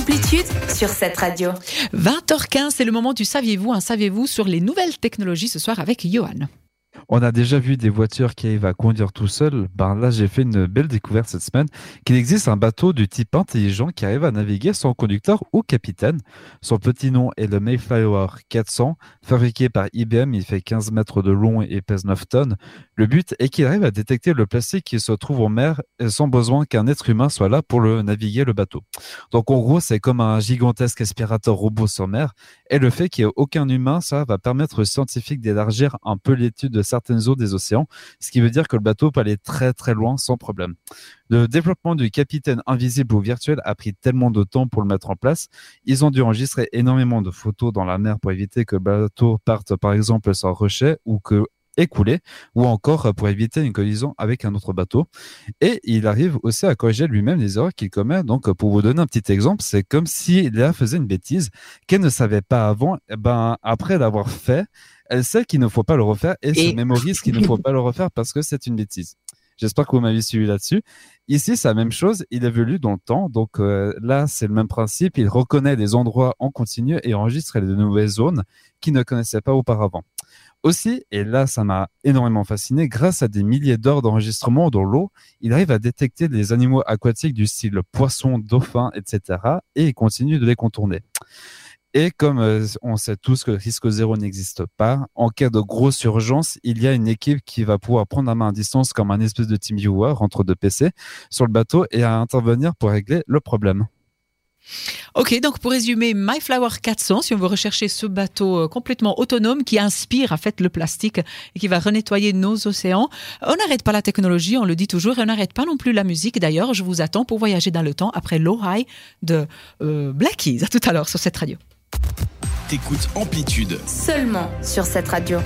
Amplitude sur cette radio. 20h15, c'est le moment du Saviez-vous, saviez-vous sur les nouvelles technologies ce soir avec Johan. On a déjà vu des voitures qui arrivent à conduire tout seul. Là, j'ai fait une belle découverte cette semaine qu'il existe un bateau du type intelligent qui arrive à naviguer sans conducteur ou capitaine. Son petit nom est le Mayflower 400, fabriqué par IBM. Il fait 15 mètres de long et pèse 9 tonnes. Le but est qu'il arrive à détecter le plastique qui se trouve en mer sans besoin qu'un être humain soit là pour naviguer le bateau. Donc en gros, c'est comme un gigantesque aspirateur robot sur mer. Et le fait qu'il n'y ait aucun humain, ça va permettre aux scientifiques d'élargir un peu l'étude de certaines eaux des océans, ce qui veut dire que le bateau peut aller très très loin sans problème. Le développement du capitaine invisible ou virtuel a pris tellement de temps pour le mettre en place. Ils ont dû enregistrer énormément de photos dans la mer pour éviter que le bateau parte par exemple sur un rocher ou que écoulé, ou encore pour éviter une collision avec un autre bateau. Et il arrive aussi à corriger lui-même les erreurs qu'il commet. Donc, pour vous donner un petit exemple, c'est comme si Léa faisait une bêtise qu'elle ne savait pas avant. Après l'avoir fait, elle sait qu'il ne faut pas le refaire et se mémorise qu'il ne faut pas le refaire parce que c'est une bêtise. J'espère que vous m'avez suivi là-dessus. Ici, c'est la même chose. Il évolue dans le temps. Donc là, c'est le même principe. Il reconnaît des endroits en continu et enregistre de nouvelles zones qu'il ne connaissait pas auparavant. Aussi, et là ça m'a énormément fasciné, grâce à des milliers d'heures d'enregistrement dans l'eau, il arrive à détecter des animaux aquatiques du style poissons, dauphins, etc. et il continue de les contourner. Et comme on sait tous que le risque zéro n'existe pas, en cas de grosse urgence, il y a une équipe qui va pouvoir prendre la main à distance comme un espèce de TeamViewer entre deux PC sur le bateau et à intervenir pour régler le problème. Ok, donc pour résumer, Mayflower 400, si on veut rechercher ce bateau complètement autonome qui inspire en fait le plastique et qui va renettoyer nos océans, on n'arrête pas la technologie, on le dit toujours, et on n'arrête pas non plus la musique. D'ailleurs, je vous attends pour voyager dans le temps après Low High de Black Keys. À tout à l'heure sur cette radio. T'écoutes Amplitude. Seulement sur cette radio.